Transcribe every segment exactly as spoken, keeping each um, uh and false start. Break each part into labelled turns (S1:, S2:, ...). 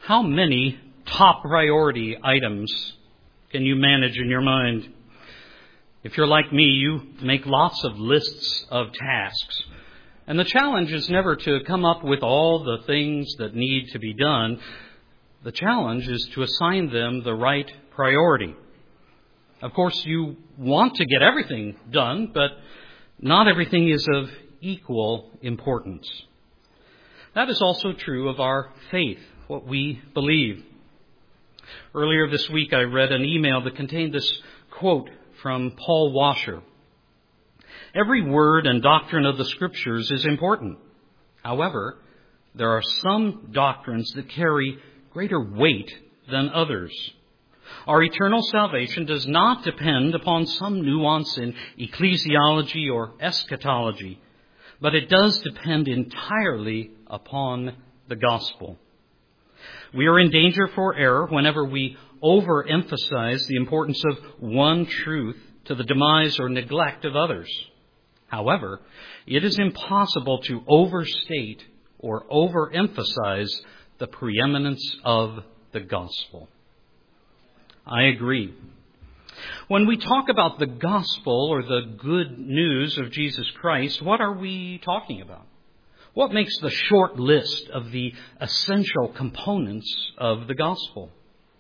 S1: How many top priority items can you manage in your mind? If you're like me, you make lots of lists of tasks. And the challenge is never to come up with all the things that need to be done. The challenge is to assign them the right priority. Of course, you want to get everything done, but not everything is of equal importance. That is also true of our faith, what we believe. Earlier this week, I read an email that contained this quote from Paul Washer. Every word and doctrine of the Scriptures is important. However, there are some doctrines that carry greater weight than others. Our eternal salvation does not depend upon some nuance in ecclesiology or eschatology, but it does depend entirely upon the gospel. We are in danger for error whenever we overemphasize the importance of one truth to the demise or neglect of others. However, it is impossible to overstate or overemphasize the preeminence of the gospel. I agree. When we talk about the gospel or the good news of Jesus Christ, what are we talking about? What makes the short list of the essential components of the gospel?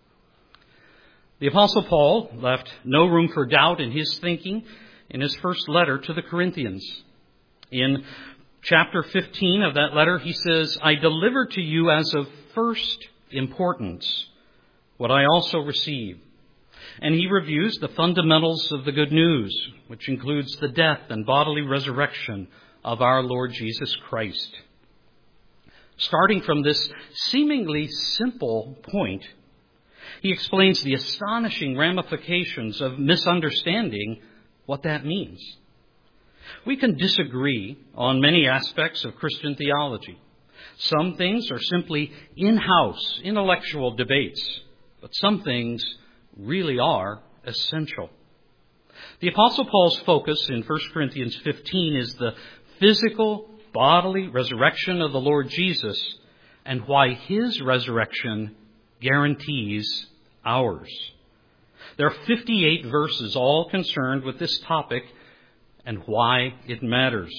S1: The Apostle Paul left no room for doubt in his thinking in his first letter to the Corinthians. In chapter fifteen of that letter, he says, I delivered to you as of first importance what I also received. And he reviews the fundamentals of the good news, which includes the death and bodily resurrection of our Lord Jesus Christ. Starting from this seemingly simple point, he explains the astonishing ramifications of misunderstanding what that means. We can disagree on many aspects of Christian theology. Some things are simply in-house, intellectual debates, but some things really are essential. The Apostle Paul's focus in First Corinthians fifteen is the physical, bodily resurrection of the Lord Jesus and why his resurrection guarantees ours. There are fifty-eight verses all concerned with this topic and why it matters.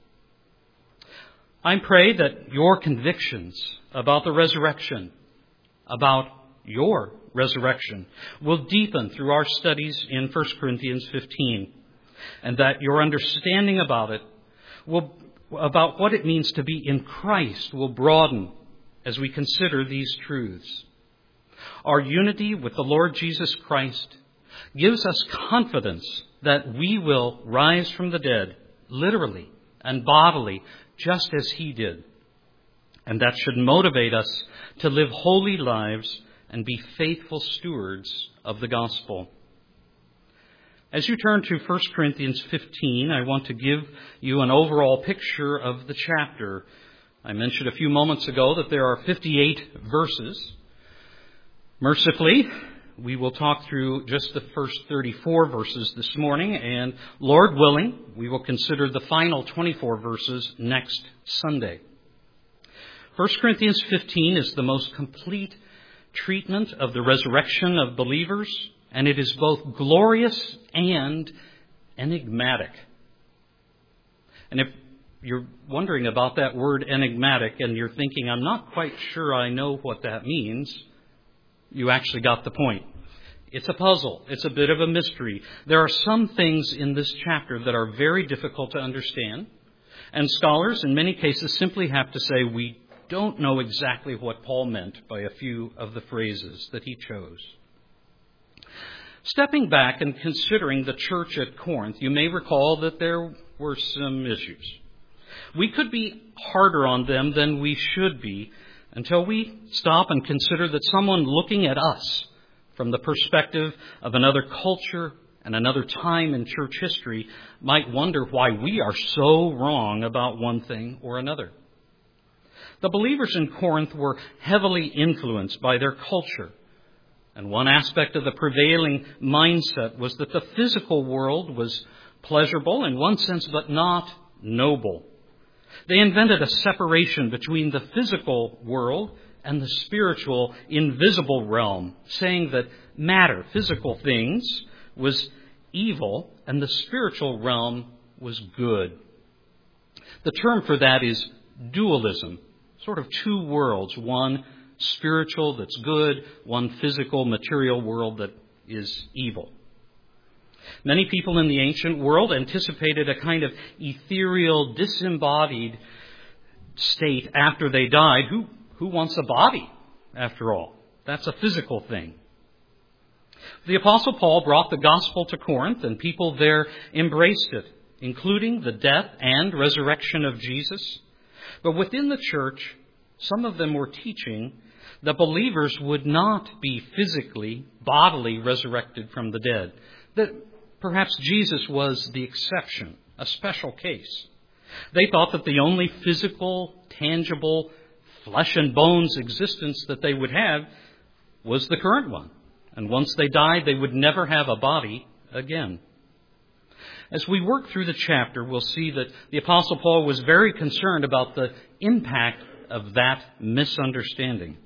S1: I pray that your convictions about the resurrection, about your resurrection, will deepen through our studies in First Corinthians fifteen, and that your understanding about it will, about what it means to be in Christ will broaden as we consider these truths. Our unity with the Lord Jesus Christ gives us confidence that we will rise from the dead, literally and bodily, just as he did. And that should motivate us to live holy lives and be faithful stewards of the gospel. As you turn to First Corinthians fifteen, I want to give you an overall picture of the chapter. I mentioned a few moments ago that there are fifty-eight verses. Mercifully, we will talk through just the first thirty-four verses this morning, and Lord willing, we will consider the final twenty-four verses next Sunday. First Corinthians fifteen is the most complete treatment of the resurrection of believers, and it is both glorious and enigmatic. And if you're wondering about that word enigmatic and you're thinking, I'm not quite sure I know what that means, you actually got the point. It's a puzzle. It's a bit of a mystery. There are some things in this chapter that are very difficult to understand, and scholars in many cases simply have to say, we don't know exactly what Paul meant by a few of the phrases that he chose. Stepping back and considering the church at Corinth, you may recall that there were some issues. We could be harder on them than we should be until we stop and consider that someone looking at us from the perspective of another culture and another time in church history might wonder why we are so wrong about one thing or another. The believers in Corinth were heavily influenced by their culture. And one aspect of the prevailing mindset was that the physical world was pleasurable in one sense, but not noble. They invented a separation between the physical world and the spiritual, invisible realm, saying that matter, physical things, was evil and the spiritual realm was good. The term for that is dualism, sort of two worlds, one spiritual that's good, one physical, material world that is evil. Many people in the ancient world anticipated a kind of ethereal, disembodied state after they died. Who, who wants a body, after all? That's a physical thing. The Apostle Paul brought the gospel to Corinth, and people there embraced it, including the death and resurrection of Jesus. But within the church, some of them were teaching that believers would not be physically, bodily resurrected from the dead. That perhaps Jesus was the exception, a special case. They thought that the only physical, tangible, flesh and bones existence that they would have was the current one. And once they died, they would never have a body again. As we work through the chapter, we'll see that the Apostle Paul was very concerned about the impact of that misunderstanding.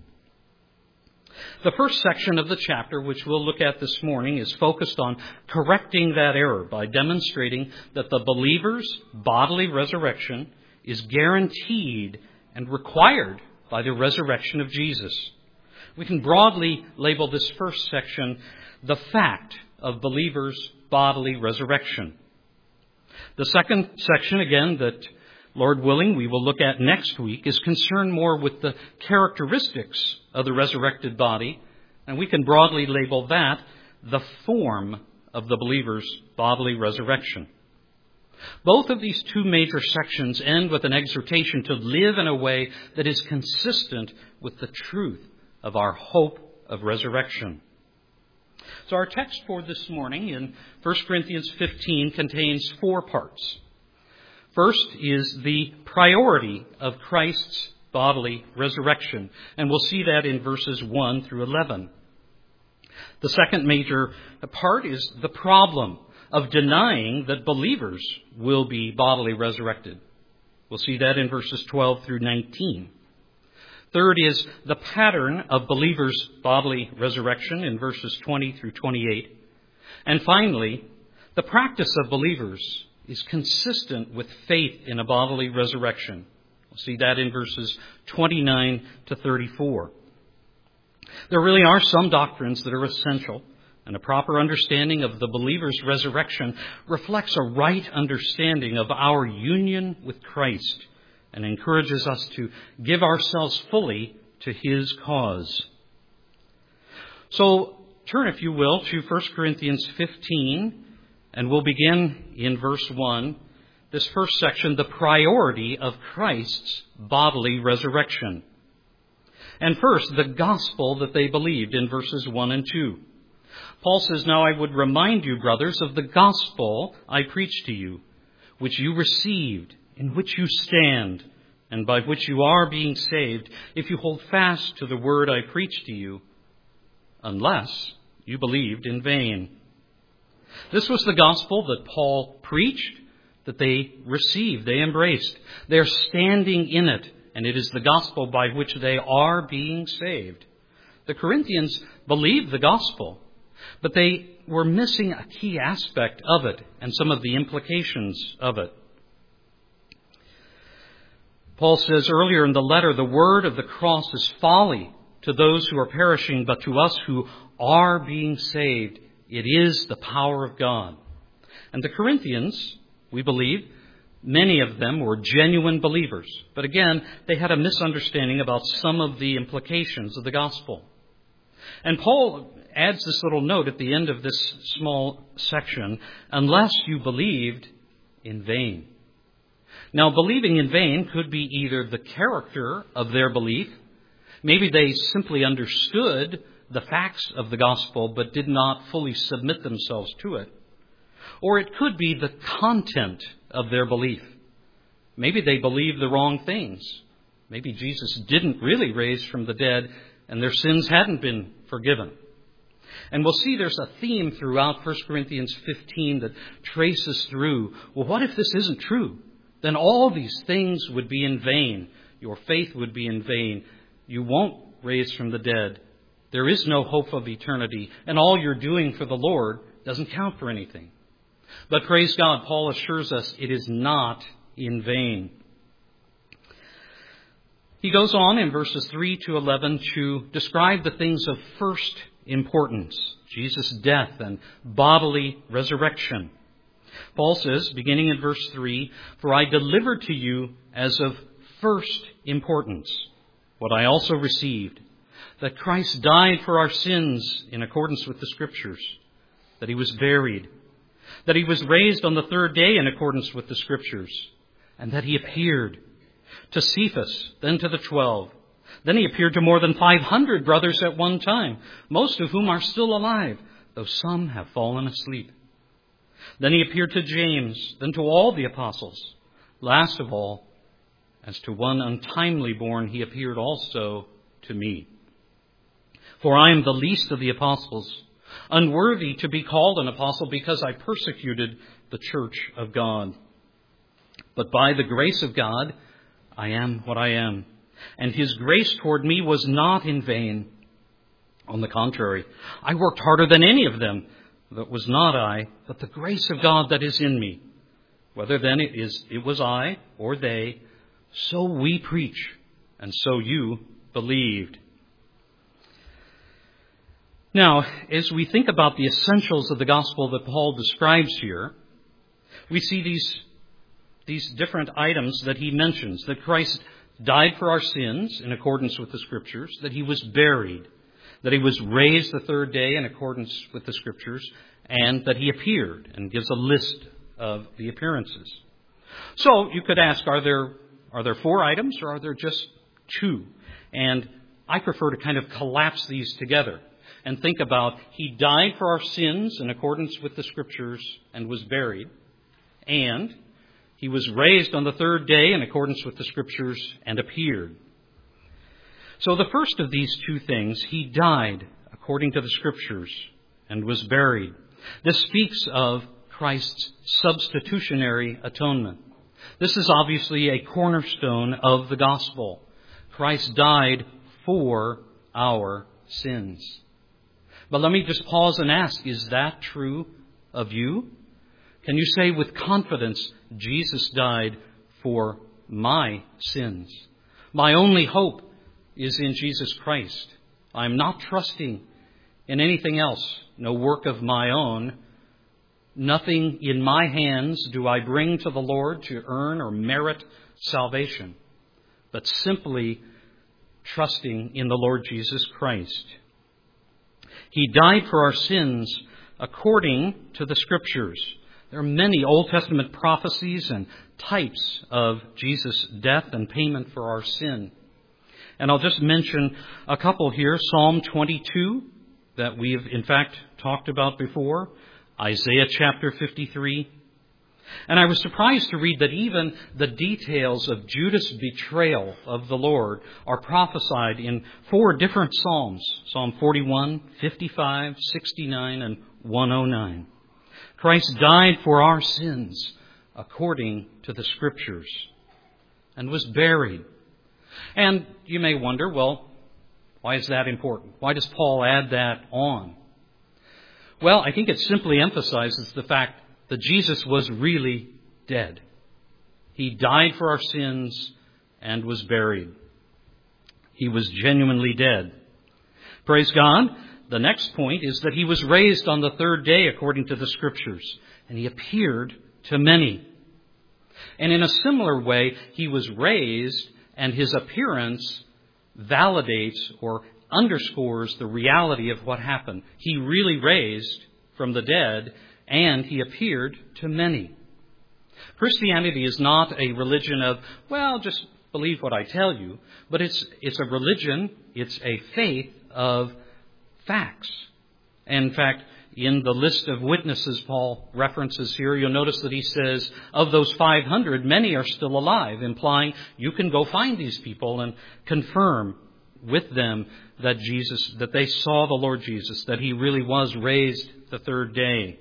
S1: The first section of the chapter, which we'll look at this morning, is focused on correcting that error by demonstrating that the believer's bodily resurrection is guaranteed and required by the resurrection of Jesus. We can broadly label this first section the fact of believers' bodily resurrection. The second section, again, that Lord willing, we will look at next week, is concerned more with the characteristics of the resurrected body, and we can broadly label that the form of the believer's bodily resurrection. Both of these two major sections end with an exhortation to live in a way that is consistent with the truth of our hope of resurrection. So our text for this morning in First Corinthians fifteen contains four parts. First is the priority of Christ's bodily resurrection, and we'll see that in verses one through eleven. The second major part is the problem of denying that believers will be bodily resurrected. We'll see that in verses twelve through nineteen. Third is the pattern of believers' bodily resurrection in verses twenty through twenty-eight. And finally, the practice of believers is consistent with faith in a bodily resurrection. We'll see that in verses twenty-nine to thirty-four. There really are some doctrines that are essential, and a proper understanding of the believer's resurrection reflects a right understanding of our union with Christ and encourages us to give ourselves fully to His cause. So turn, if you will, to First Corinthians fifteen, and we'll begin in verse one, this first section, the priority of Christ's bodily resurrection. And first, the gospel that they believed in verses one and two. Paul says, "Now I would remind you, brothers, of the gospel I preached to you, which you received, in which you stand, and by which you are being saved, if you hold fast to the word I preached to you, unless you believed in vain." This was the gospel that Paul preached, that they received, they embraced. They're standing in it, and it is the gospel by which they are being saved. The Corinthians believed the gospel, but they were missing a key aspect of it and some of the implications of it. Paul says earlier in the letter, the word of the cross is folly to those who are perishing, but to us who are being saved, it is the power of God. And the Corinthians, we believe, many of them were genuine believers. But again, they had a misunderstanding about some of the implications of the gospel. And Paul adds this little note at the end of this small section, unless you believed in vain. Now, believing in vain could be either the character of their belief, maybe they simply understood the facts of the gospel but did not fully submit themselves to it. Or it could be the content of their belief. Maybe they believed the wrong things. Maybe Jesus didn't really raise from the dead and their sins hadn't been forgiven. And we'll see there's a theme throughout First Corinthians fifteen that traces through, well, what if this isn't true? Then all these things would be in vain. Your faith would be in vain. You won't raised from the dead, there is no hope of eternity, and all you're doing for the Lord doesn't count for anything. But praise God, Paul assures us it is not in vain. He goes on in verses three to eleven to describe the things of first importance, Jesus' death and bodily resurrection. Paul says, beginning in verse three, "For I delivered to you as of first importance what I also received, that Christ died for our sins in accordance with the Scriptures, that he was buried, that he was raised on the third day in accordance with the Scriptures, and that he appeared to Cephas, then to the twelve. Then he appeared to more than five hundred brothers at one time, most of whom are still alive, though some have fallen asleep. Then he appeared to James, then to all the apostles. Last of all, as to one untimely born, he appeared also to me. For I am the least of the apostles, unworthy to be called an apostle because I persecuted the church of God. But by the grace of God, I am what I am. And his grace toward me was not in vain. On the contrary, I worked harder than any of them. That was not I, but the grace of God that is in me. Whether then it is it was I or they, so we preach, and so you believed." Now, as we think about the essentials of the gospel that Paul describes here, we see these, these different items that he mentions. That Christ died for our sins in accordance with the Scriptures, that he was buried, that he was raised the third day in accordance with the Scriptures, and that he appeared, and gives a list of the appearances. So you could ask, are there are there four items or are there just two? And I prefer to kind of collapse these together and think about he died for our sins in accordance with the Scriptures and was buried, and he was raised on the third day in accordance with the Scriptures and appeared. So the first of these two things, he died according to the Scriptures and was buried. This speaks of Christ's substitutionary atonement. This is obviously a cornerstone of the gospel. Christ died for our sins. But let me just pause and ask, is that true of you? Can you say with confidence, Jesus died for my sins? My only hope is in Jesus Christ. I'm not trusting in anything else, no work of my own. Nothing in my hands do I bring to the Lord to earn or merit salvation, but simply trusting in the Lord Jesus Christ. He died for our sins according to the Scriptures. There are many Old Testament prophecies and types of Jesus' death and payment for our sin. And I'll just mention a couple here. Psalm twenty-two, that we've in fact talked about before. Isaiah chapter fifty-three. And I was surprised to read that even the details of Judas' betrayal of the Lord are prophesied in four different Psalms. Psalm forty-one, fifty-five, sixty-nine, and one oh nine. Christ died for our sins according to the Scriptures and was buried. And you may wonder, well, why is that important? Why does Paul add that on? Well, I think it simply emphasizes the fact that Jesus was really dead. He died for our sins and was buried. He was genuinely dead. Praise God. The next point is that he was raised on the third day according to the Scriptures, and he appeared to many. And in a similar way, he was raised, and his appearance validates or underscores the reality of what happened. He really raised from the dead, and he appeared to many. Christianity is not a religion of, well, just believe what I tell you, but it's it's a religion, it's a faith of facts. In fact, in the list of witnesses Paul references here, you'll notice that he says, of those five hundred, many are still alive, implying you can go find these people and confirm with them that Jesus, that they saw the Lord Jesus, that he really was raised the third day.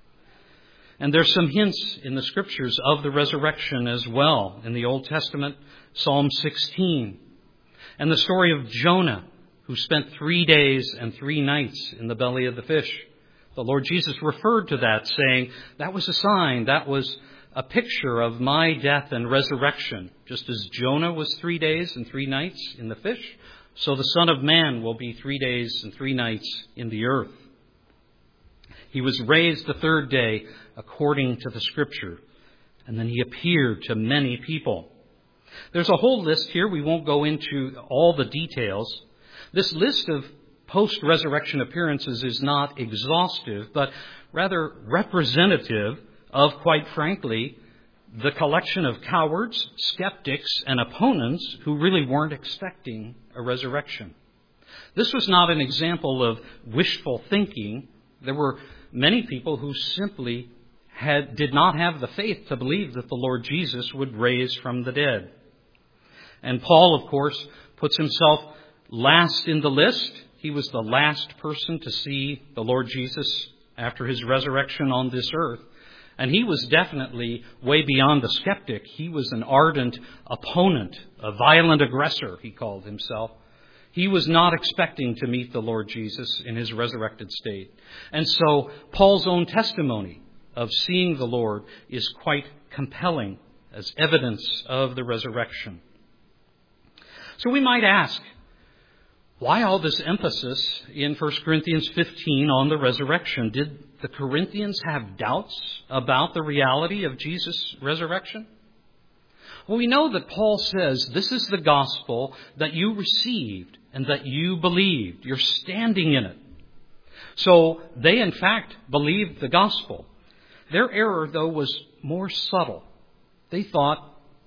S1: And there's some hints in the Scriptures of the resurrection as well. In the Old Testament, Psalm sixteen, and the story of Jonah, who spent three days and three nights in the belly of the fish. The Lord Jesus referred to that, saying, that was a sign, that was a picture of my death and resurrection. Just as Jonah was three days and three nights in the fish, so the Son of Man will be three days and three nights in the earth. He was raised the third day according to the Scripture, and then he appeared to many people. There's a whole list here. We won't go into all the details. This list of post-resurrection appearances is not exhaustive, but rather representative of, quite frankly, the collection of cowards, skeptics, and opponents who really weren't expecting a resurrection. This was not an example of wishful thinking. There were many people who simply had, did not have the faith to believe that the Lord Jesus would raise from the dead. And Paul, of course, puts himself last in the list. He was the last person to see the Lord Jesus after his resurrection on this earth. And he was definitely way beyond the skeptic. He was an ardent opponent, a violent aggressor, he called himself. He was not expecting to meet the Lord Jesus in his resurrected state. And so Paul's own testimony of seeing the Lord is quite compelling as evidence of the resurrection. So we might ask, why all this emphasis in First Corinthians fifteen on the resurrection? Did the Corinthians have doubts about the reality of Jesus' resurrection? Well, we know that Paul says this is the gospel that you received and that you believed. You're standing in it. So they, in fact, believed the gospel. Their error, though, was more subtle. They thought,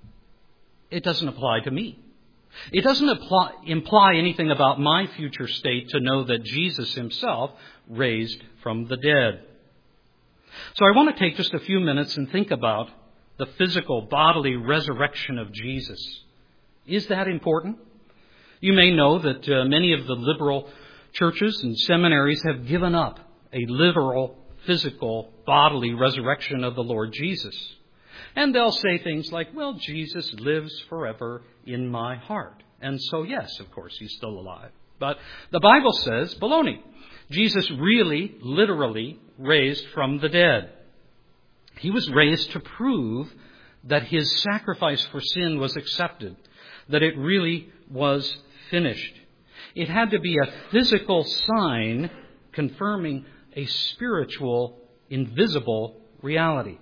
S1: it doesn't apply to me. It doesn't apply, imply anything about my future state to know that Jesus himself raised from the dead. So I want to take just a few minutes and think about the physical, bodily resurrection of Jesus. Is that important? You may know that uh, many of the liberal churches and seminaries have given up a literal, physical, bodily resurrection of the Lord Jesus. And they'll say things like, well, Jesus lives forever in my heart. And so, yes, of course, he's still alive. But the Bible says, baloney. Jesus really, literally raised from the dead. He was raised to prove that his sacrifice for sin was accepted, that it really was finished. It had to be a physical sign confirming a spiritual, invisible reality.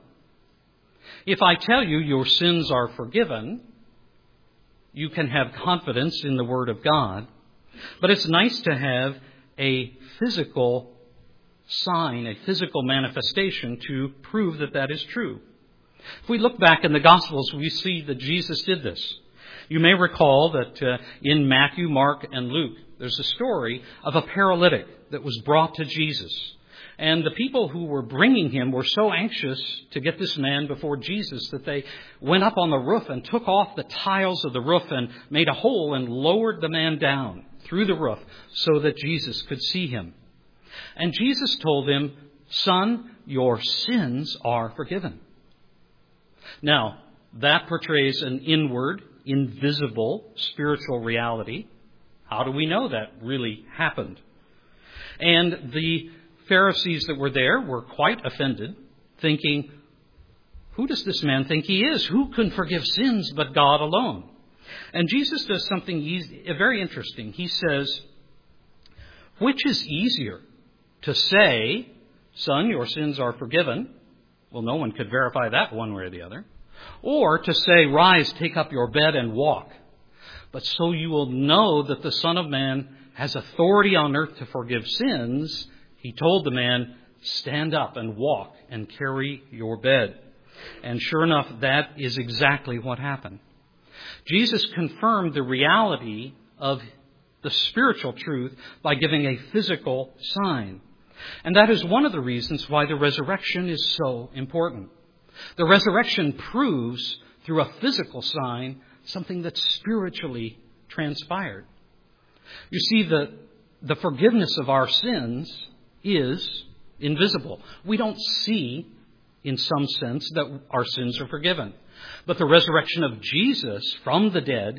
S1: If I tell you your sins are forgiven, you can have confidence in the Word of God. But it's nice to have a physical sign, a physical manifestation to prove that that is true. If we look back in the Gospels, we see that Jesus did this. You may recall that uh, in Matthew, Mark, and Luke, there's a story of a paralytic that was brought to Jesus. And the people who were bringing him were so anxious to get this man before Jesus that they went up on the roof and took off the tiles of the roof and made a hole and lowered the man down through the roof so that Jesus could see him. And Jesus told him, "Son, your sins are forgiven." Now, that portrays an inward, invisible, spiritual reality. How do we know that really happened? And the Pharisees that were there were quite offended, thinking, who does this man think he is? Who can forgive sins but God alone? And Jesus does something easy, very interesting. He says, which is easier, to say, son, your sins are forgiven? Well, no one could verify that one way or the other. Or to say, rise, take up your bed and walk. But so you will know that the Son of Man has authority on earth to forgive sins, he told the man, stand up and walk and carry your bed. And sure enough, that is exactly what happened. Jesus confirmed the reality of the spiritual truth by giving a physical sign. And that is one of the reasons why the resurrection is so important. The resurrection proves through a physical sign something that spiritually transpired. You see, the, the forgiveness of our sins is invisible. We don't see, in some sense, that our sins are forgiven. But the resurrection of Jesus from the dead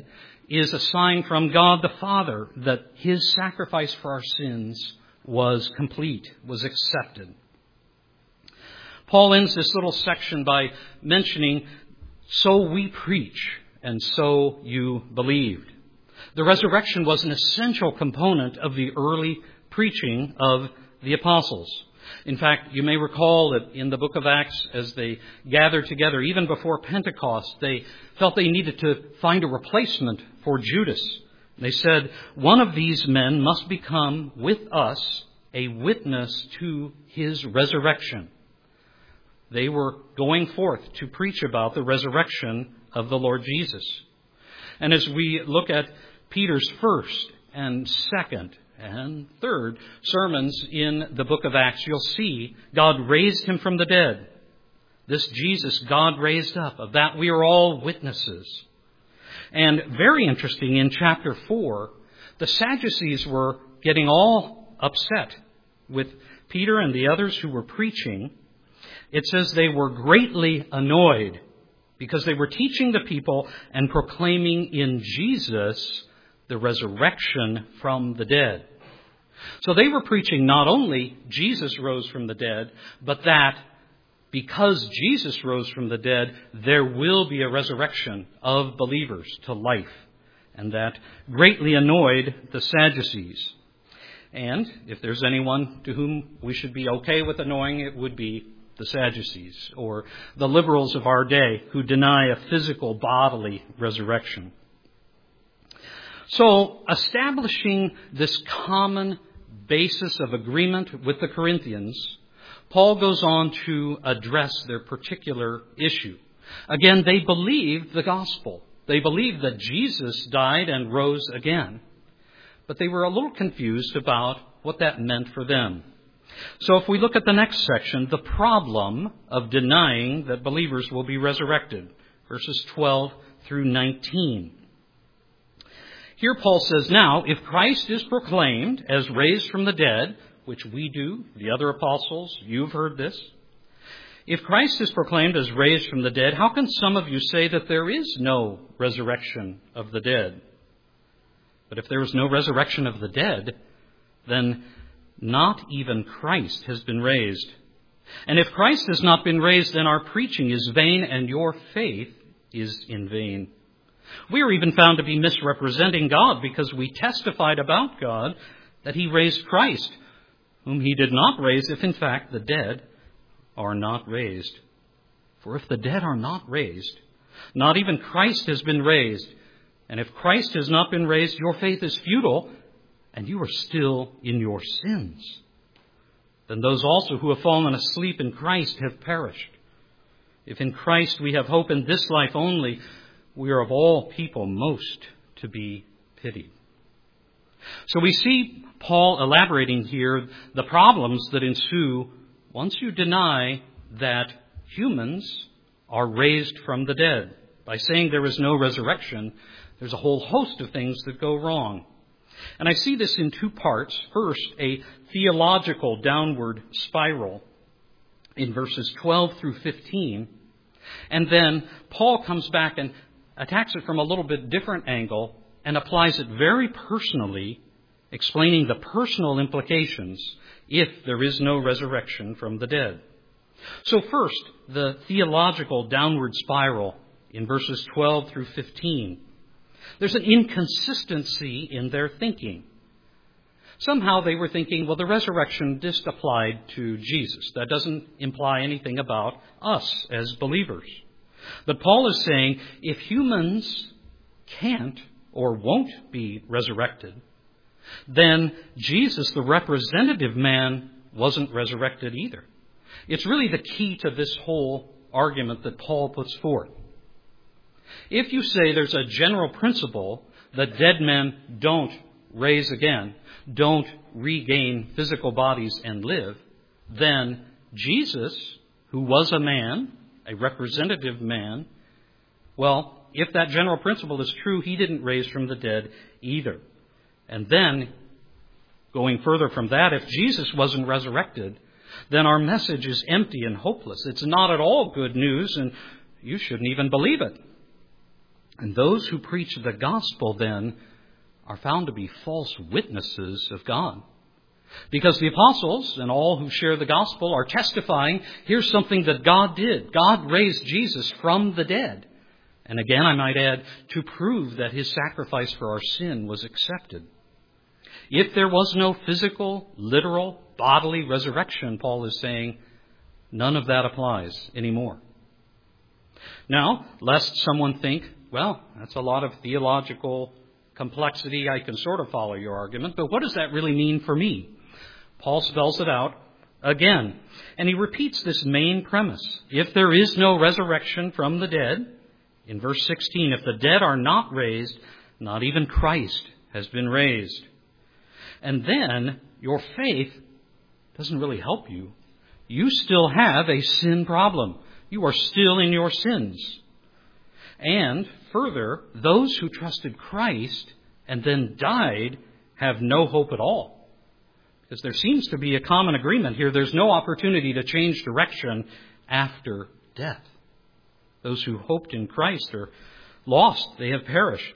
S1: is a sign from God the Father that his sacrifice for our sins was complete, was accepted. Paul ends this little section by mentioning, so we preach, and so you believed. The resurrection was an essential component of the early preaching of the apostles. In fact, you may recall that in the book of Acts, as they gathered together, even before Pentecost, they felt they needed to find a replacement for Judas. They said, one of these men must become with us a witness to his resurrection. They were going forth to preach about the resurrection of the Lord Jesus. And as we look at Peter's first and second and third sermons in the book of Acts, you'll see God raised him from the dead. This Jesus God raised up, of that we are all witnesses. And very interesting, in chapter four, the Sadducees were getting all upset with Peter and the others who were preaching. It says they were greatly annoyed because they were teaching the people and proclaiming in Jesus the resurrection from the dead. So they were preaching not only Jesus rose from the dead, but that because Jesus rose from the dead, there will be a resurrection of believers to life. And that greatly annoyed the Sadducees. And if there's anyone to whom we should be okay with annoying, it would be the Sadducees, or the liberals of our day who deny a physical bodily resurrection. So, establishing this common basis of agreement with the Corinthians, Paul goes on to address their particular issue. Again, they believed the gospel. They believed that Jesus died and rose again. But they were a little confused about what that meant for them. So if we look at the next section, the problem of denying that believers will be resurrected, verses twelve through nineteen. Here Paul says, now, if Christ is proclaimed as raised from the dead, which we do, the other apostles, you've heard this. If Christ is proclaimed as raised from the dead, how can some of you say that there is no resurrection of the dead? But if there is no resurrection of the dead, then not even Christ has been raised. And if Christ has not been raised, then our preaching is vain and your faith is in vain. We are even found to be misrepresenting God because we testified about God that he raised Christ, whom he did not raise, if in fact the dead are not raised. For if the dead are not raised, not even Christ has been raised. And if Christ has not been raised, your faith is futile, and you are still in your sins. Then those also who have fallen asleep in Christ have perished. If in Christ we have hope in this life only, we are of all people most to be pitied. So we see Paul elaborating here the problems that ensue once you deny that humans are raised from the dead. By saying there is no resurrection, there's a whole host of things that go wrong. And I see this in two parts. First, a theological downward spiral in verses twelve through fifteen. And then Paul comes back and attacks it from a little bit different angle and applies it very personally, explaining the personal implications if there is no resurrection from the dead. So first, the theological downward spiral in verses twelve through fifteen. There's an inconsistency in their thinking. Somehow they were thinking, well, the resurrection just applied to Jesus. That doesn't imply anything about us as believers. But Paul is saying, if humans can't or won't be resurrected, then Jesus, the representative man, wasn't resurrected either. It's really the key to this whole argument that Paul puts forth. If you say there's a general principle that dead men don't raise again, don't regain physical bodies and live, then Jesus, who was a man, a representative man, well, if that general principle is true, he didn't raise from the dead either. And then, going further from that, if Jesus wasn't resurrected, then our message is empty and hopeless. It's not at all good news, and you shouldn't even believe it. And those who preach the gospel then are found to be false witnesses of God. Because the apostles and all who share the gospel are testifying, here's something that God did. God raised Jesus from the dead. And again, I might add, to prove that his sacrifice for our sin was accepted. If there was no physical, literal, bodily resurrection, Paul is saying, none of that applies anymore. Now, lest someone think, well, that's a lot of theological complexity. I can sort of follow your argument, but what does that really mean for me? Paul spells it out again, and he repeats this main premise. If there is no resurrection from the dead, in verse sixteen, if the dead are not raised, not even Christ has been raised. And then your faith doesn't really help you. You still have a sin problem. You are still in your sins. And further, those who trusted Christ and then died have no hope at all. Because there seems to be a common agreement here. There's no opportunity to change direction after death. Those who hoped in Christ are lost. They have perished.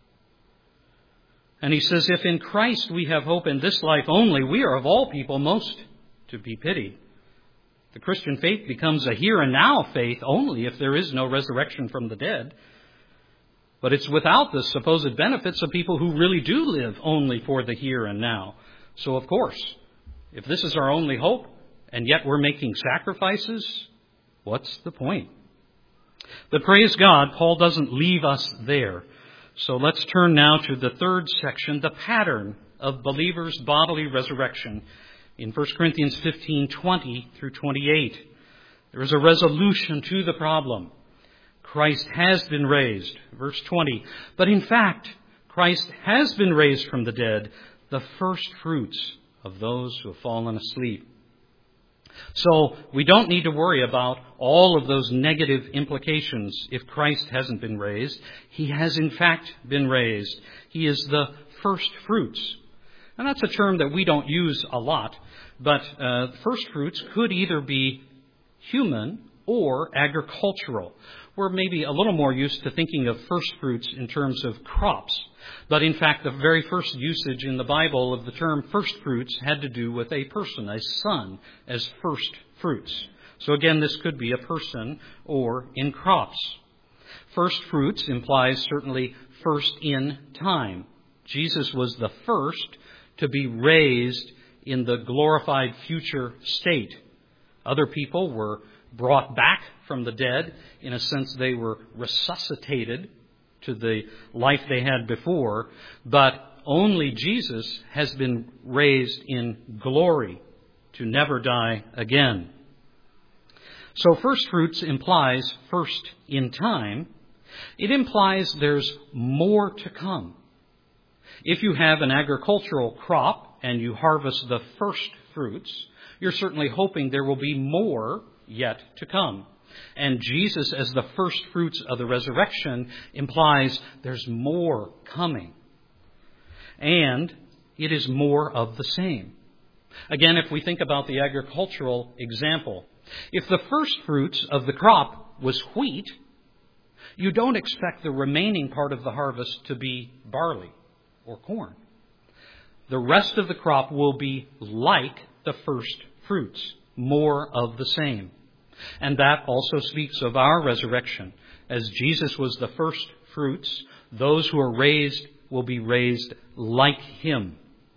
S1: And he says, if in Christ we have hope in this life only, we are of all people most to be pitied. The Christian faith becomes a here and now faith only if there is no resurrection from the dead. But it's without the supposed benefits of people who really do live only for the here and now. So, of course, if this is our only hope, and yet we're making sacrifices, what's the point? But praise God, Paul doesn't leave us there. So let's turn now to the third section, the pattern of believers' bodily resurrection. In First Corinthians fifteen, twenty through twenty-eight, there is a resolution to the problem. Christ has been raised. Verse twenty, but in fact, Christ has been raised from the dead, the first fruits of those who have fallen asleep. So we don't need to worry about all of those negative implications if Christ hasn't been raised. He has in fact been raised. He is the first fruits. And that's a term that we don't use a lot, but uh, first fruits could either be human or agricultural. We're maybe a little more used to thinking of first fruits in terms of crops. But in fact, the very first usage in the Bible of the term first fruits had to do with a person, a son, as first fruits. So again, this could be a person or in crops. First fruits implies certainly first in time. Jesus was the first to be raised in the glorified future state. Other people were brought back from the dead. In a sense, they were resuscitated to the life they had before. But only Jesus has been raised in glory to never die again. So first fruits implies first in time. It implies there's more to come. If you have an agricultural crop and you harvest the first fruits, you're certainly hoping there will be more yet to come. And Jesus, as the first fruits of the resurrection, implies there's more coming. And it is more of the same. Again, if we think about the agricultural example, if the first fruits of the crop was wheat, you don't expect the remaining part of the harvest to be barley or corn. The rest of the crop will be like the first fruits, more of the same. And that also speaks of our resurrection. As Jesus was the first fruits, those who are raised will be raised like him.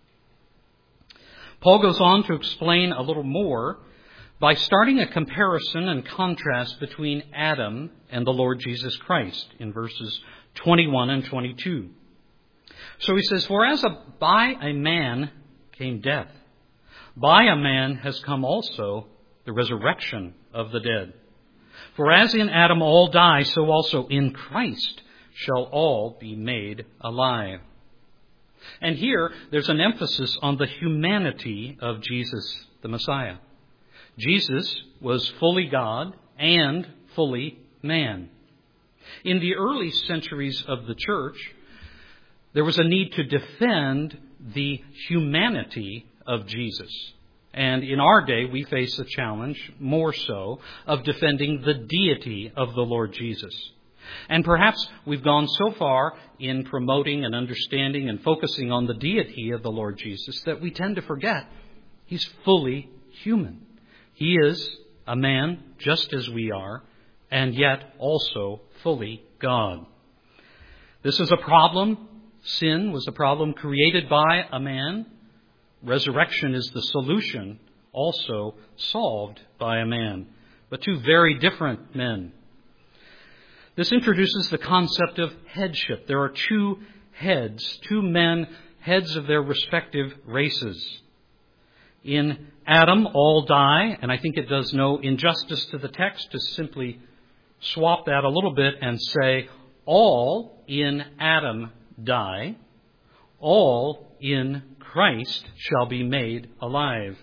S1: Paul goes on to explain a little more by starting a comparison and contrast between Adam and the Lord Jesus Christ in verses twenty-one and twenty-two. So he says, for as a, by a man came death, by a man has come also the resurrection of the dead. For as in Adam all die, so also in Christ shall all be made alive. And here there's an emphasis on the humanity of Jesus, the Messiah. Jesus was fully God and fully man. In the early centuries of the church, there was a need to defend the humanity of Jesus. And in our day, we face a challenge, more so, of defending the deity of the Lord Jesus. And perhaps we've gone so far in promoting and understanding and focusing on the deity of the Lord Jesus that we tend to forget He's fully human. He is a man just as we are, and yet also fully God. This is a problem. Sin was a problem created by a man. Resurrection is the solution, also solved by a man, but two very different men. This introduces the concept of headship. There are two heads, two men, heads of their respective races. In Adam, all die, and I think it does no injustice to the text to simply swap that a little bit and say, all in Adam die, all in Christ shall be made alive.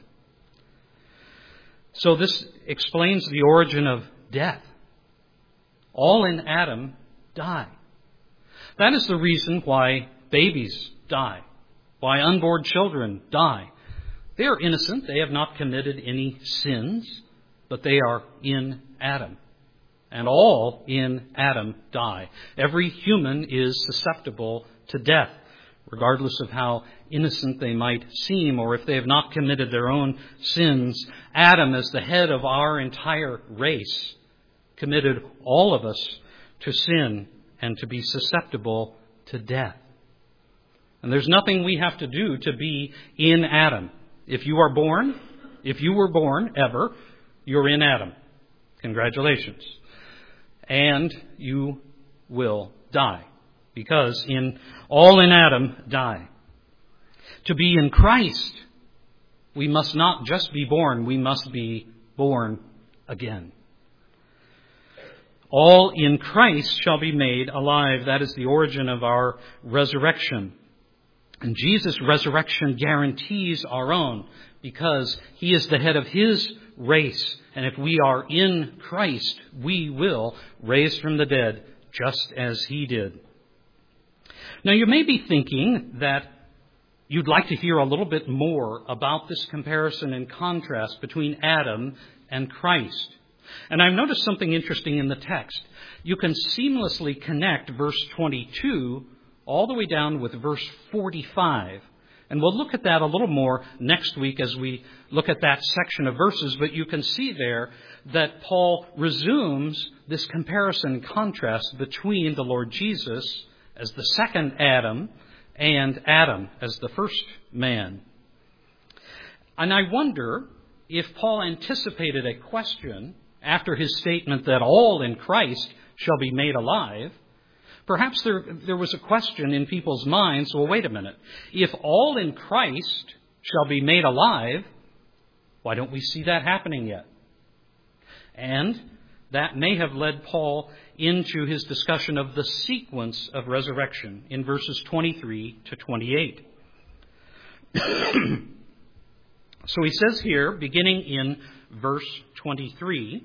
S1: So this explains the origin of death. All in Adam die. That is the reason why babies die, why unborn children die. They are innocent. They have not committed any sins, but they are in Adam. And all in Adam die. Every human is susceptible to death, regardless of how innocent they might seem or if they have not committed their own sins. Adam, as the head of our entire race, committed all of us to sin and to be susceptible to death. And there's nothing we have to do to be in Adam. If you are born, if you were born ever, you're in Adam. Congratulations. And you will die, because in all in Adam die. To be in Christ, we must not just be born, we must be born again. All in Christ shall be made alive. That is the origin of our resurrection. And Jesus' resurrection guarantees our own, because He is the head of His race. And if we are in Christ, we will raise from the dead just as He did. Now, you may be thinking that you'd like to hear a little bit more about this comparison and contrast between Adam and Christ. And I've noticed something interesting in the text. You can seamlessly connect verse twenty-two all the way down with verse forty-five. And we'll look at that a little more next week as we look at that section of verses. But you can see there that Paul resumes this comparison and contrast between the Lord Jesus as the second Adam and Adam as the first man. And I wonder if Paul anticipated a question after his statement that all in Christ shall be made alive. Perhaps there, there was a question in people's minds, well, wait a minute. If all in Christ shall be made alive, why don't we see that happening yet? And that may have led Paul into his discussion of the sequence of resurrection in verses twenty-three to twenty-eight. So he says here, beginning in verse twenty-three,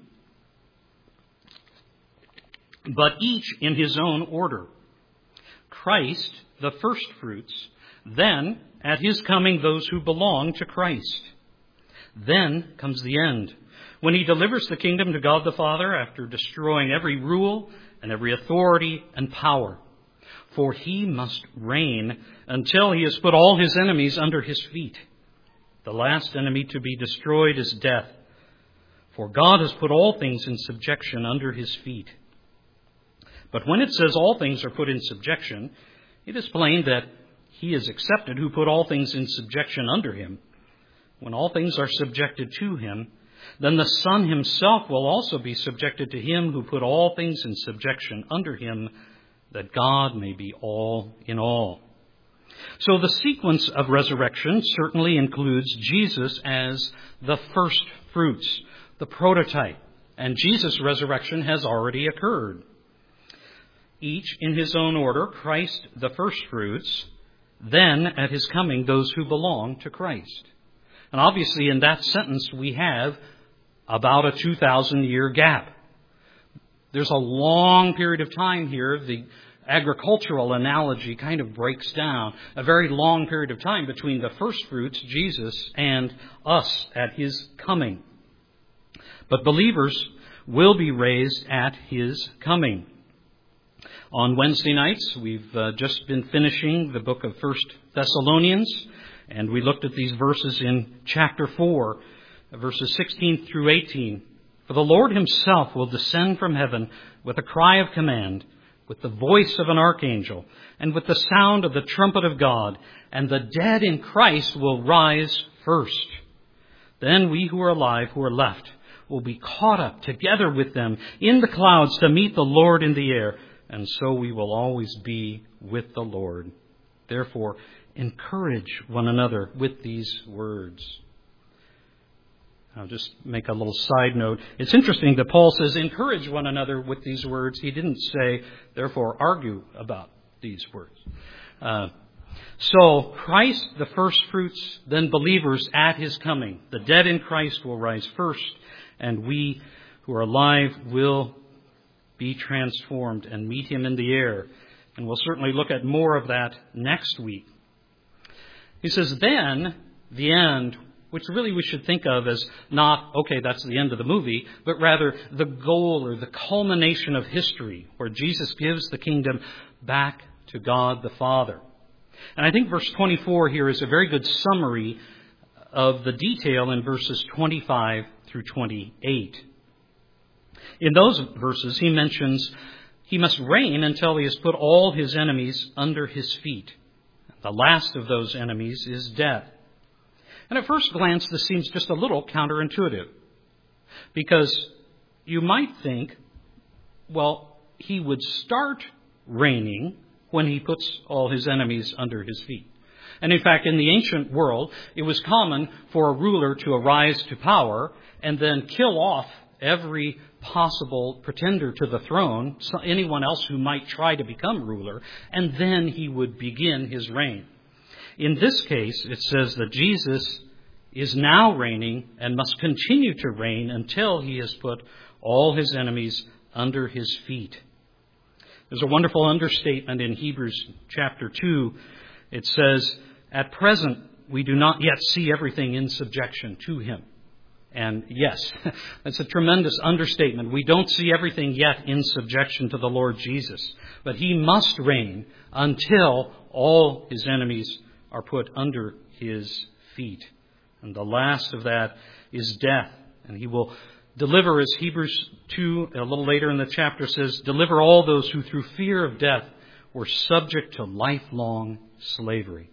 S1: but each in his own order. Christ, the firstfruits, then at His coming those who belong to Christ. Then comes the end, when He delivers the kingdom to God the Father after destroying every rule and every authority and power. For He must reign until He has put all His enemies under His feet. The last enemy to be destroyed is death. For God has put all things in subjection under His feet. But when it says all things are put in subjection, it is plain that He is accepted who put all things in subjection under Him. When all things are subjected to Him, then the Son Himself will also be subjected to Him who put all things in subjection under Him, that God may be all in all. So the sequence of resurrection certainly includes Jesus as the first fruits, the prototype. And Jesus' resurrection has already occurred. Each in his own order, Christ the firstfruits, then at His coming those who belong to Christ. And obviously in that sentence we have about a two thousand year gap. There's a long period of time here. The agricultural analogy kind of breaks down. A very long period of time between the firstfruits, Jesus, and us at His coming. But believers will be raised at His coming. On Wednesday nights, we've uh, just been finishing the book of First Thessalonians, and we looked at these verses in chapter four, verses sixteen through eighteen. For the Lord himself will descend from heaven with a cry of command, with the voice of an archangel, and with the sound of the trumpet of God, and the dead in Christ will rise first. Then we who are alive, who are left, will be caught up together with them in the clouds to meet the Lord in the air, and so we will always be with the Lord. Therefore, encourage one another with these words. I'll just make a little side note. It's interesting that Paul says, encourage one another with these words. He didn't say, therefore, argue about these words. Uh, so, Christ, the first fruits, then believers at his coming. The dead in Christ will rise first, and we who are alive will be transformed and meet him in the air. And we'll certainly look at more of that next week. He says, then, the end, which really we should think of as not, okay, that's the end of the movie, but rather the goal or the culmination of history, where Jesus gives the kingdom back to God the Father. And I think verse twenty-four here is a very good summary of the detail in verses twenty-five through twenty-eight. In those verses, he mentions he must reign until he has put all his enemies under his feet. The last of those enemies is death. And at first glance, this seems just a little counterintuitive, because you might think, well, he would start reigning when he puts all his enemies under his feet. And in fact, in the ancient world, it was common for a ruler to arise to power and then kill off every possible pretender to the throne, anyone else who might try to become ruler, and then he would begin his reign. In this case, it says that Jesus is now reigning and must continue to reign until he has put all his enemies under his feet. There's a wonderful understatement in Hebrews chapter two. It says, at present, we do not yet see everything in subjection to him. And yes, that's a tremendous understatement. We don't see everything yet in subjection to the Lord Jesus. But he must reign until all his enemies are put under his feet. And the last of that is death. And he will deliver, as Hebrews two, a little later in the chapter says, deliver all those who through fear of death were subject to lifelong slavery.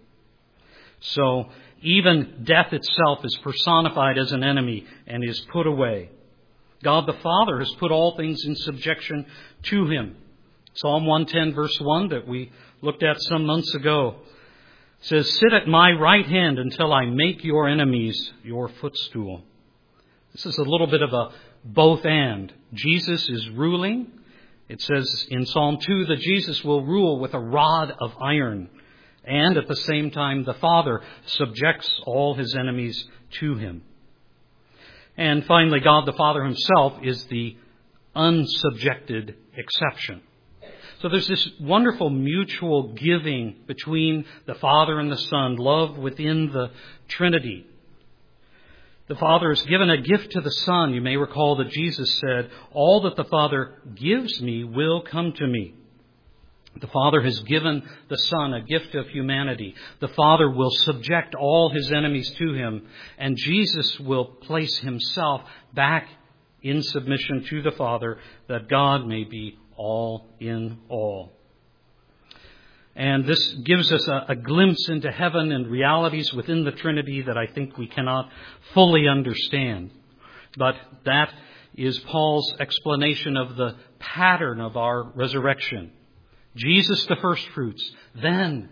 S1: So even death itself is personified as an enemy and is put away. God the Father has put all things in subjection to him. Psalm one ten verse one that we looked at some months ago says, sit at my right hand until I make your enemies your footstool. This is a little bit of a both and. Jesus is ruling. It says in Psalm two that Jesus will rule with a rod of iron. And at the same time, the Father subjects all his enemies to him. And finally, God the Father himself is the unsubjected exception. So there's this wonderful mutual giving between the Father and the Son, love within the Trinity. The Father has given a gift to the Son. You may recall that Jesus said, all that the Father gives me will come to me. The Father has given the Son a gift of humanity. The Father will subject all his enemies to him, and Jesus will place himself back in submission to the Father, that God may be all in all. And this gives us a, a glimpse into heaven and realities within the Trinity that I think we cannot fully understand. But that is Paul's explanation of the pattern of our resurrection. Jesus the first fruits, then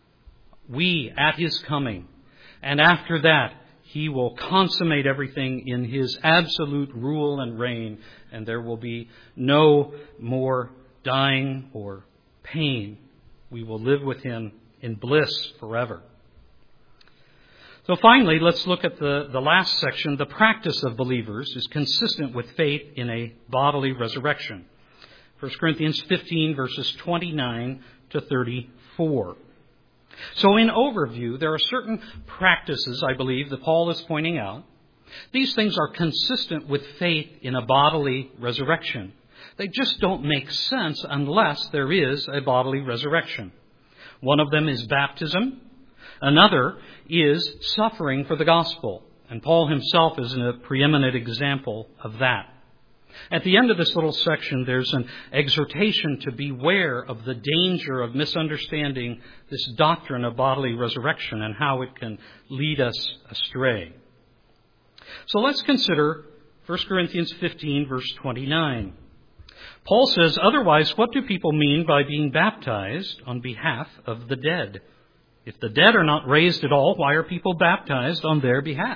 S1: we at his coming. And after that, he will consummate everything in his absolute rule and reign, and there will be no more dying or pain. We will live with him in bliss forever. So finally, let's look at the, the last section. The practice of believers is consistent with faith in a bodily resurrection. First Corinthians fifteen, verses twenty-nine to thirty-four. So in overview, there are certain practices, I believe, that Paul is pointing out. These things are consistent with faith in a bodily resurrection. They just don't make sense unless there is a bodily resurrection. One of them is baptism. Another is suffering for the gospel. And Paul himself is a preeminent example of that. At the end of this little section, there's an exhortation to beware of the danger of misunderstanding this doctrine of bodily resurrection and how it can lead us astray. So let's consider First Corinthians fifteen, verse twenty-nine. Paul says, "Otherwise, what do people mean by being baptized on behalf of the dead? If the dead are not raised at all, why are people baptized on their behalf?"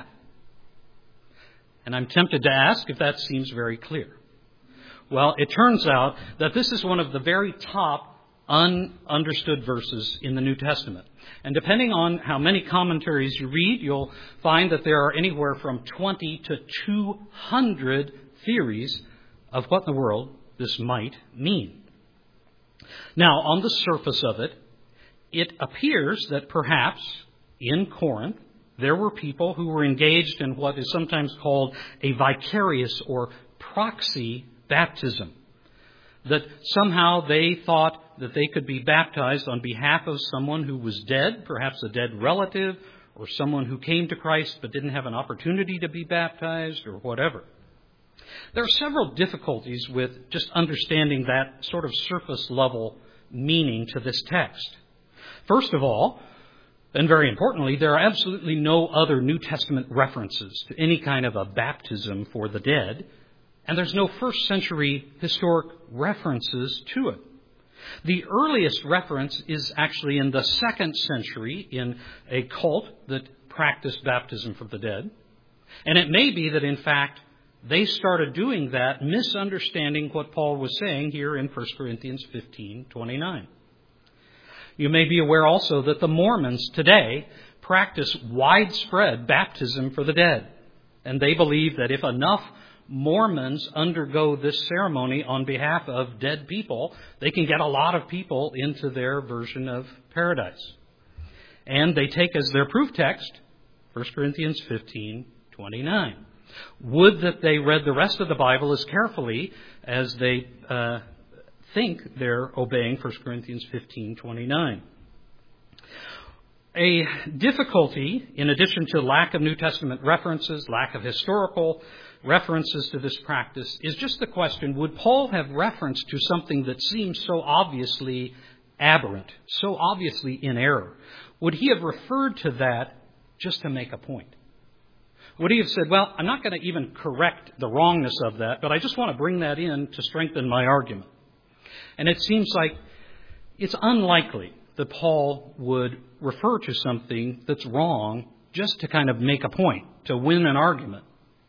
S1: And I'm tempted to ask if that seems very clear. Well, it turns out that this is one of the very top ununderstood verses in the New Testament. And depending on how many commentaries you read, you'll find that there are anywhere from twenty to two hundred theories of what in the world this might mean. Now, on the surface of it, it appears that perhaps in Corinth, there were people who were engaged in what is sometimes called a vicarious or proxy baptism. That somehow they thought that they could be baptized on behalf of someone who was dead, perhaps a dead relative, or someone who came to Christ but didn't have an opportunity to be baptized, or whatever. There are several difficulties with just understanding that sort of surface level meaning to this text. First of all, and very importantly, there are absolutely no other New Testament references to any kind of a baptism for the dead, and there's no first century historic references to it. The earliest reference is actually in the second century in a cult that practiced baptism for the dead. And it may be that, in fact, they started doing that, misunderstanding what Paul was saying here in First Corinthians fifteen twenty-nine. You may be aware also that the Mormons today practice widespread baptism for the dead. And they believe that if enough Mormons undergo this ceremony on behalf of dead people, they can get a lot of people into their version of paradise. And they take as their proof text First Corinthians fifteen twenty-nine. Would that they read the rest of the Bible as carefully as they uh, think they're obeying First Corinthians fifteen twenty-nine. A difficulty, in addition to lack of New Testament references, lack of historical references to this practice, is just the question, would Paul have reference to something that seems so obviously aberrant, so obviously in error? Would he have referred to that just to make a point? Would he have said, well, I'm not going to even correct the wrongness of that, but I just want to bring that in to strengthen my argument? And it seems like it's unlikely that Paul would refer to something that's wrong just to kind of make a point, to win an argument.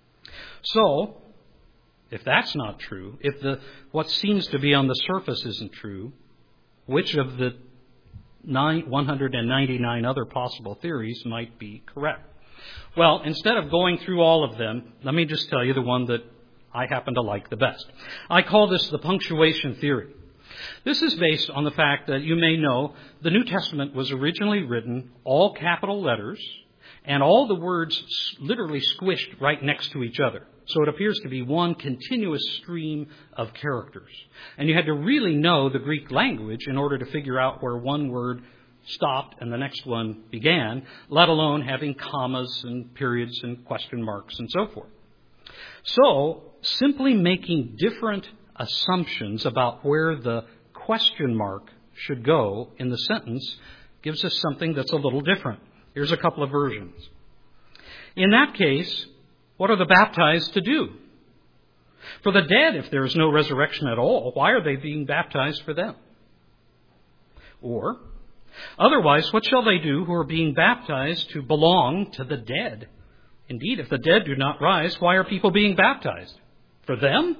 S1: So, if that's not true, if the what seems to be on the surface isn't true, which of the nine, one hundred ninety-nine other possible theories might be correct? Well, instead of going through all of them, let me just tell you the one that I happen to like the best. I call this the punctuation theory. This is based on the fact that you may know the New Testament was originally written all capital letters and all the words literally squished right next to each other. So it appears to be one continuous stream of characters. And you had to really know the Greek language in order to figure out where one word stopped and the next one began, let alone having commas and periods and question marks and so forth. So simply making different assumptions about where the question mark should go in the sentence gives us something that's a little different. Here's a couple of versions. In that case, what are the baptized to do? For the dead, if there is no resurrection at all, why are they being baptized for them? Or, otherwise, what shall they do who are being baptized to belong to the dead? Indeed, if the dead do not rise, why are people being baptized? For them?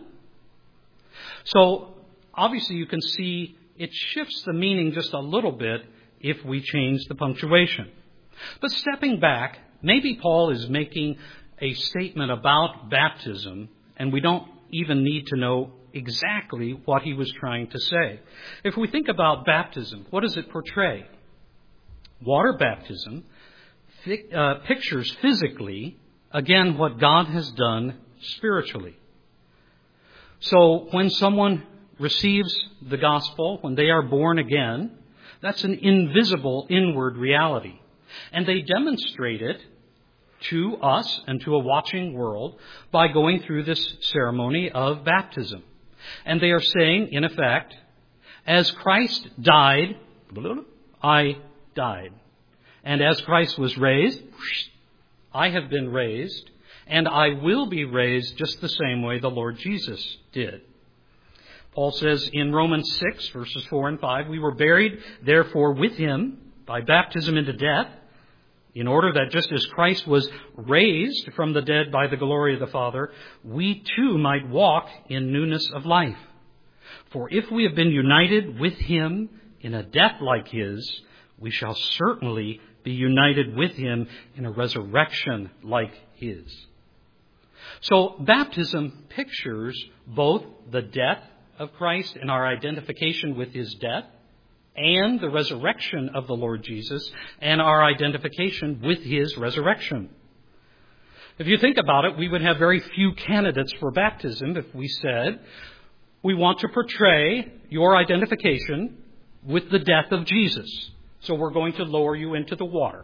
S1: So, obviously you can see it shifts the meaning just a little bit if we change the punctuation. But stepping back, maybe Paul is making a statement about baptism, and we don't even need to know exactly what he was trying to say. If we think about baptism, what does it portray? Water baptism uh, pictures physically, again, what God has done spiritually. So when someone receives the gospel, when they are born again, that's an invisible inward reality. And they demonstrate it to us and to a watching world by going through this ceremony of baptism. And they are saying, in effect, as Christ died, I died. And as Christ was raised, I have been raised, and I will be raised just the same way the Lord Jesus did. Paul says in Romans six, verses four and five, we were buried, therefore, with him by baptism into death, in order that just as Christ was raised from the dead by the glory of the Father, we too might walk in newness of life. For if we have been united with him in a death like his, we shall certainly be united with him in a resurrection like his. So baptism pictures both the death of Christ and our identification with his death, and the resurrection of the Lord Jesus and our identification with his resurrection. If you think about it, we would have very few candidates for baptism if we said, we want to portray your identification with the death of Jesus. So we're going to lower you into the water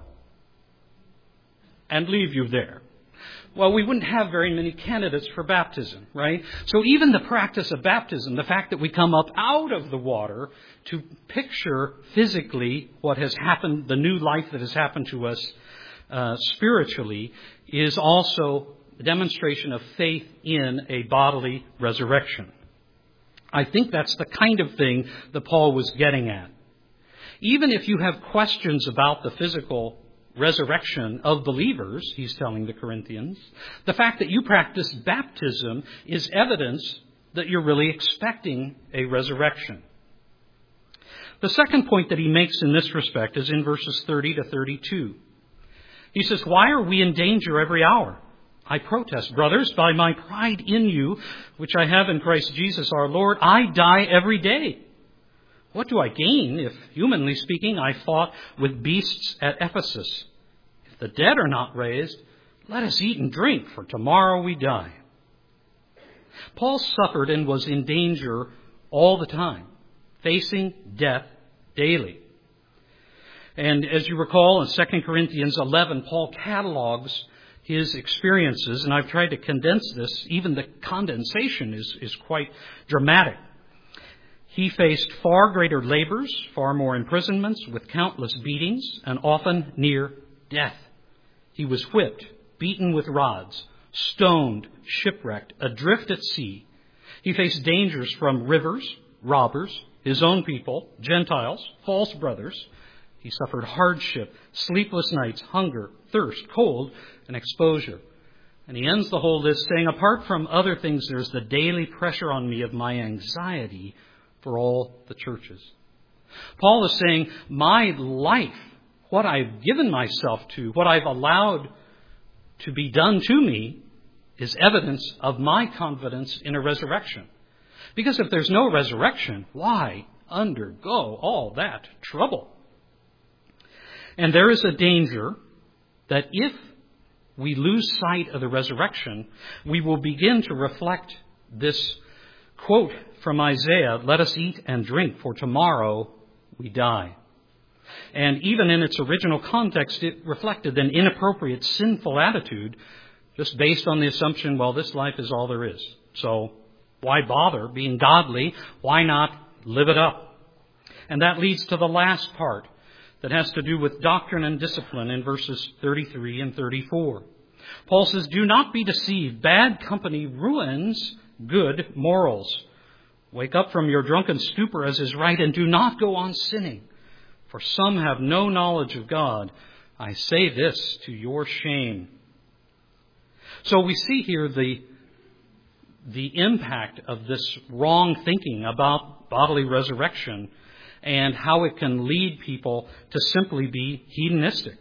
S1: and leave you there. Well, we wouldn't have very many candidates for baptism, right? So even the practice of baptism, the fact that we come up out of the water to picture physically what has happened, the new life that has happened to us uh, spiritually, is also a demonstration of faith in a bodily resurrection. I think that's the kind of thing that Paul was getting at. Even if you have questions about the physical resurrection of believers, he's telling the Corinthians, the fact that you practice baptism is evidence that you're really expecting a resurrection. The second point that he makes in this respect is in verses thirty to thirty-two. He says, why are we in danger every hour? I protest, brothers, by my pride in you, which I have in Christ Jesus our Lord, I die every day. What do I gain if, humanly speaking, I fought with beasts at Ephesus? If the dead are not raised, let us eat and drink, for tomorrow we die. Paul suffered and was in danger all the time, facing death daily. And as you recall, in Second Corinthians eleven, Paul catalogs his experiences, and I've tried to condense this. Even the condensation is, is quite dramatic. He faced far greater labors, far more imprisonments, with countless beatings, and often near death. He was whipped, beaten with rods, stoned, shipwrecked, adrift at sea. He faced dangers from rivers, robbers, his own people, Gentiles, false brothers. He suffered hardship, sleepless nights, hunger, thirst, cold, and exposure. And he ends the whole list saying, apart from other things, there's the daily pressure on me of my anxiety for all the churches. Paul is saying, my life, what I've given myself to, what I've allowed to be done to me, is evidence of my confidence in a resurrection. Because if there's no resurrection, why undergo all that trouble? And there is a danger that if we lose sight of the resurrection, we will begin to reflect this quote from Isaiah, let us eat and drink, for tomorrow we die. And even in its original context, it reflected an inappropriate, sinful attitude just based on the assumption, well, this life is all there is. So why bother being godly? Why not live it up? And that leads to the last part that has to do with doctrine and discipline in verses thirty-three and thirty-four. Paul says, do not be deceived. Bad company ruins good morals. Wake up from your drunken stupor as is right, and do not go on sinning. For some have no knowledge of God. I say this to your shame. So we see here the, the impact of this wrong thinking about bodily resurrection and how it can lead people to simply be hedonistic.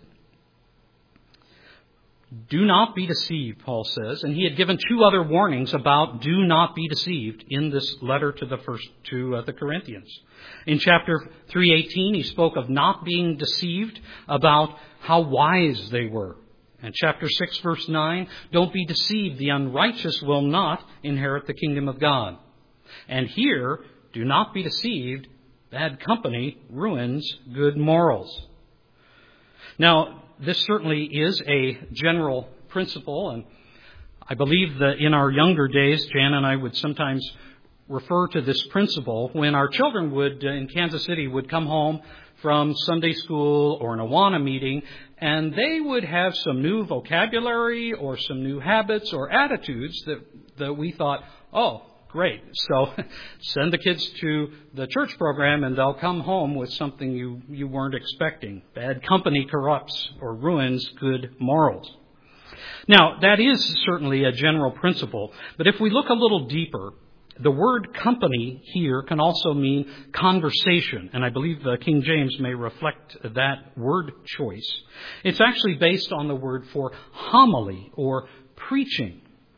S1: Do not be deceived, Paul says. And he had given two other warnings about do not be deceived in this letter to the first to uh, the Corinthians. In chapter three eighteen, he spoke of not being deceived about how wise they were. And chapter six, verse nine, don't be deceived. The unrighteous will not inherit the kingdom of God. And here, do not be deceived, bad company ruins good morals. Now, this certainly is a general principle, and I believe that in our younger days, Jan and I would sometimes refer to this principle when our children would, uh, in Kansas City, would come home from Sunday school or an Awana meeting, and they would have some new vocabulary or some new habits or attitudes that, that we thought, oh, great. So send the kids to the church program and they'll come home with something you, you weren't expecting. Bad company corrupts or ruins good morals. Now, that is certainly a general principle, but if we look a little deeper, the word company here can also mean conversation, and I believe uh, King James may reflect that word choice. It's actually based on the word for homily or preaching.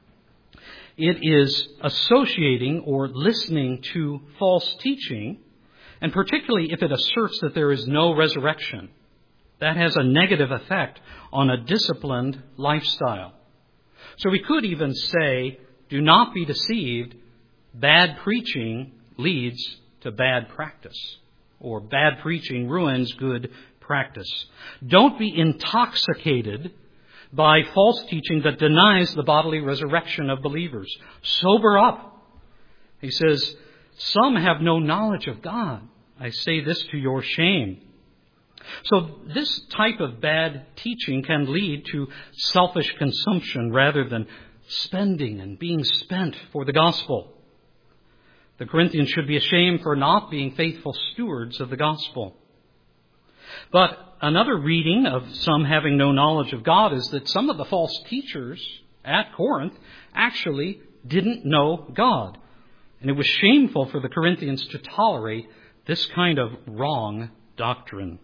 S1: It is associating or listening to false teaching, and particularly if it asserts that there is no resurrection. That has a negative effect on a disciplined lifestyle. So we could even say, do not be deceived, bad preaching leads to bad practice, or bad preaching ruins good practice. Don't be intoxicated by false teaching that denies the bodily resurrection of believers. Sober up. He says, some have no knowledge of God. I say this to your shame. So this type of bad teaching can lead to selfish consumption rather than spending and being spent for the gospel. The Corinthians should be ashamed for not being faithful stewards of the gospel. But another reading of some having no knowledge of God is that some of the false teachers at Corinth actually didn't know God. And it was shameful for the Corinthians to tolerate this kind of wrong doctrine.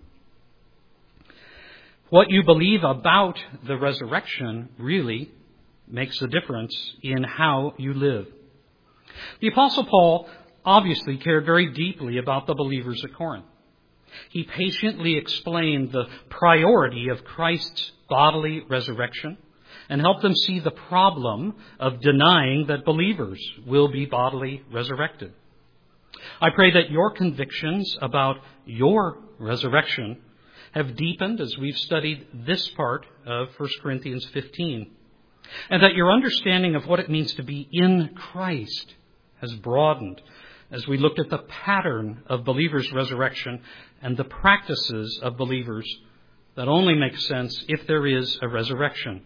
S1: What you believe about the resurrection really makes a difference in how you live. The Apostle Paul obviously cared very deeply about the believers at Corinth. He patiently explained the priority of Christ's bodily resurrection and helped them see the problem of denying that believers will be bodily resurrected. I pray that your convictions about your resurrection have deepened as we've studied this part of First Corinthians fifteen, and that your understanding of what it means to be in Christ has broadened as we looked at the pattern of believers' resurrection and the practices of believers that only make sense if there is a resurrection.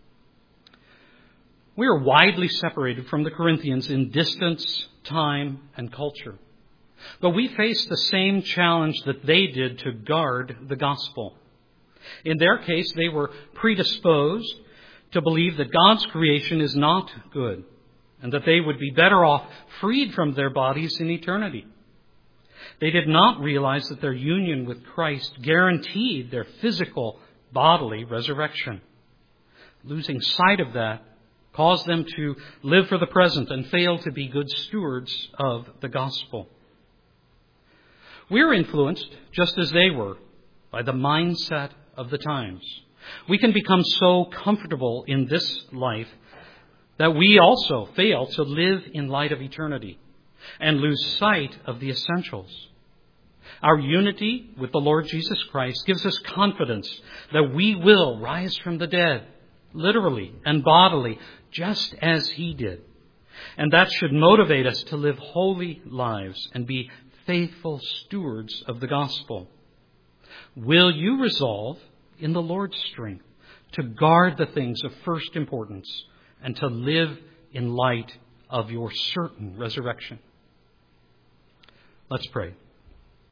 S1: We are widely separated from the Corinthians in distance, time, and culture. But we face the same challenge that they did to guard the gospel. In their case, they were predisposed to believe that God's creation is not good and that they would be better off freed from their bodies in eternity. They did not realize that their union with Christ guaranteed their physical, bodily resurrection. Losing sight of that caused them to live for the present and fail to be good stewards of the gospel. We're influenced, just as they were, by the mindset of the times. We can become so comfortable in this life that we also fail to live in light of eternity and lose sight of the essentials. Our unity with the Lord Jesus Christ gives us confidence that we will rise from the dead, literally and bodily, just as He did. And that should motivate us to live holy lives and be faithful stewards of the gospel. Will you resolve, in the Lord's strength, to guard the things of first importance and to live in light of your certain resurrection? Let's pray.